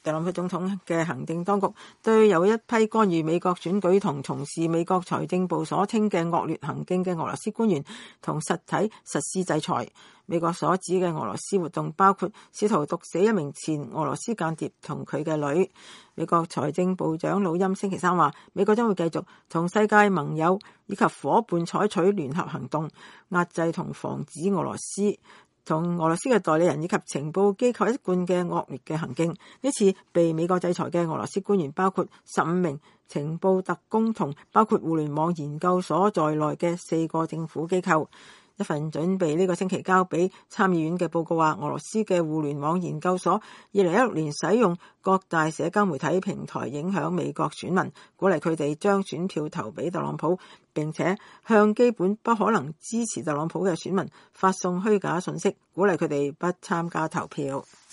特朗普總統嘅行政當局對有一批干預美國選舉同從事美國財政部所稱嘅惡劣行徑嘅俄羅斯官員同實體實施制裁。美國所指嘅俄羅斯活動包括試圖毒死一名前俄羅斯間諜同佢嘅女。美國財政部長魯欽星期三話，美國將會繼續同世界盟友以及夥伴採取聯合行動，壓制同防止俄羅斯同俄羅斯嘅代理人以及情報機構一貫嘅惡劣嘅行徑。呢次被美國制裁嘅俄羅斯官員包括15名情報特工同包括互聯網研究所在內嘅4個政府機構。一份準備呢個星期交俾參議院嘅報告話，俄羅斯嘅互聯網研究所2016年使用各大社交媒體平台影響美國選民，鼓勵佢哋將選票投俾特朗普，並且向基本不可能支持特朗普嘅選民發送虛假信息，鼓勵佢哋不參加投票。